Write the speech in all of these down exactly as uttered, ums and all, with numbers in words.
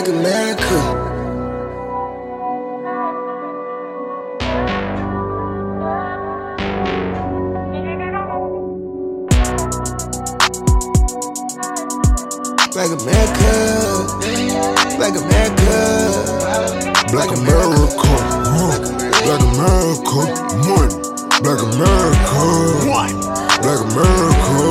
Black America. Black America, Black America, Black America, Black America, money, Black America, Black America,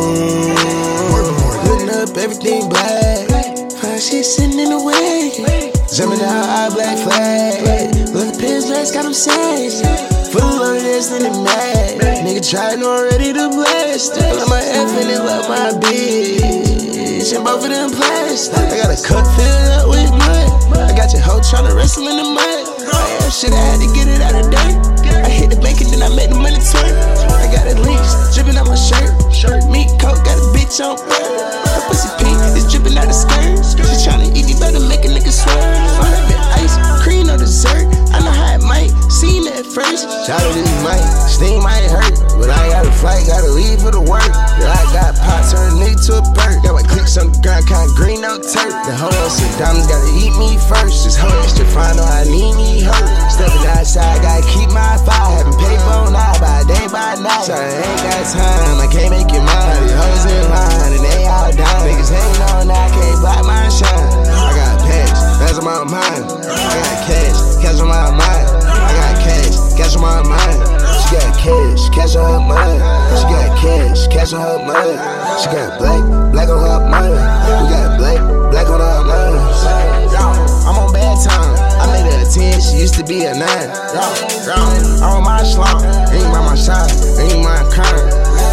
putting up everything black, fine shit sitting in the way, jumping out our black flag, look the pins blast got them sad, full of this and they mad, nigga trying already to blast, I love my F and they love my bitch. And both of them plastic. I got a cup filled up with mud. I got your hoe tryna wrestle in the mud. I am shit, I had to get it out of dirt. I hit the bank and then I made the money twerk. I got it leaks dripping out my shirt. Meat coat, got a bitch on bird. Her pussy pink is dripping out the skirt. She tryna eat me, better make a nigga swerve. I been ice cream on dessert. I know how it might seem at first. Shout out to these might, steam might hurt, but I gotta fight, gotta leave for the work. Yeah, I got pots, turn a nigga to a bird. Got my clicks on the ground, kinda green, no turf. The hoe else sit down, gotta eat me first. This hoe extra fine, know I need me hurt. Stepping outside, gotta keep my fire. Having paper on eye by day by night. So I ain't got time, I can't make it mine. These hoes in line and they all down. Niggas hating on, I can't block my shine. I got cash, that's on my mind. I got cash, cash on my mind. I got cash, cash on my mind. She got cash, cash on her mind. She got cash, cash on her mind. She got black, black on her mind. We got black, black on our minds. I'm on bad time. I made her a ten, she used to be a nine. I'm on my slump, ain't by my side, ain't my crime.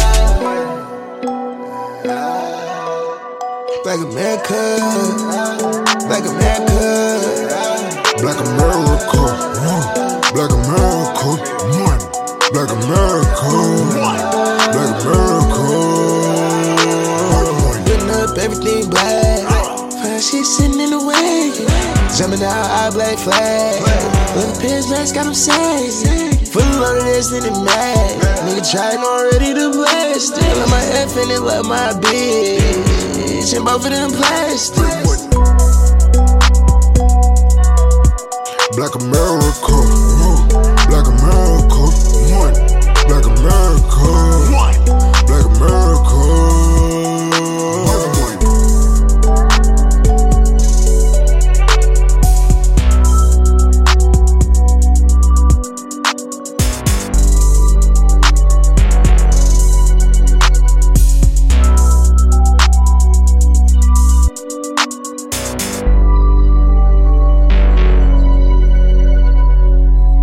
Black America, Black America, Black America, Black America, money, Black America, Black America, putting up everything black, fine shit sitting in the way, jumping out our black flag, look the pins blast got them sad, full of this and they mad, nigga trying already to blast, I love my F and they love my bitch, and both of them plastics. Black America, Black America.